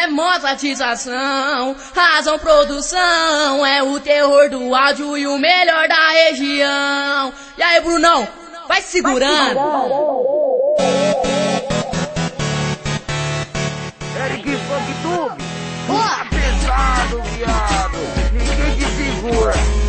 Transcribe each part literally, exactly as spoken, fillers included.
mó satisfação. Razão Produção é o terror do áudio e o melhor da região. E aí, Brunão, vai segurando. Eric Funk Tube, tá pesado, viado. Ninguém te segura.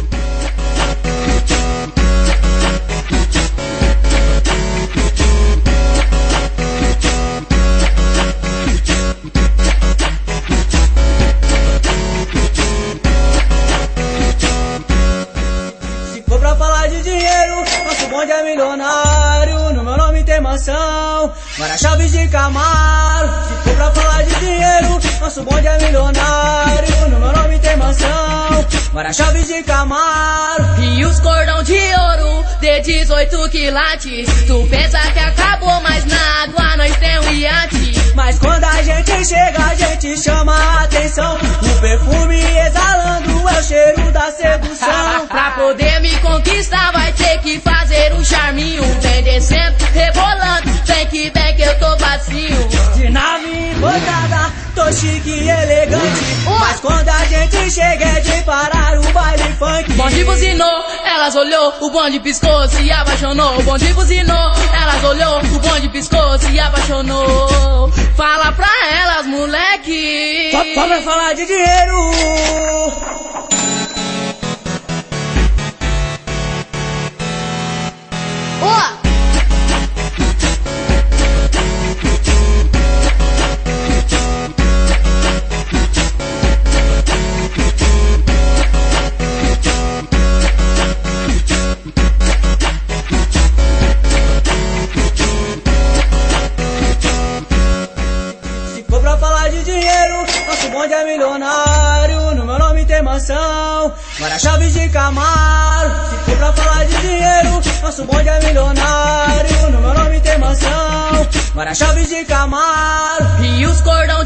Pra falar de dinheiro, nosso bonde é milionário. No meu nome tem mansão, várias chaves de Camaro. Se for pra falar de dinheiro, nosso bonde é milionário. No meu nome tem mansão, várias chaves de Camaro. E os cordão de ouro de dezoito quilates. Tu pensa que acabou, mas na água nós tem um iate. Mas quando a gente chega, a gente chama a atenção. O perfume exalando é o cheiro da sedução. Pra poder me conquistar vai ter que fazer um charminho. Vem descendo, rebolando, vem que vem que eu tô facinho. De nave importada, tô chique e elegante. Mas quando a gente chega é de parar o baile funk. O bonde buzinou, elas olhou, o bonde piscou, se apaixonou. O bonde buzinou, elas olhou, o bonde piscou, se apaixonou. Fala pra elas, moleque. Só, só pra falar de dinheiro. Pra falar de dinheiro, nosso bonde é milionário. No meu nome tem mansão, várias chaves de Camaro. Se for pra falar de dinheiro, nosso bonde é milionário. No meu nome tem mansão, várias chaves de Camaro. E os cordão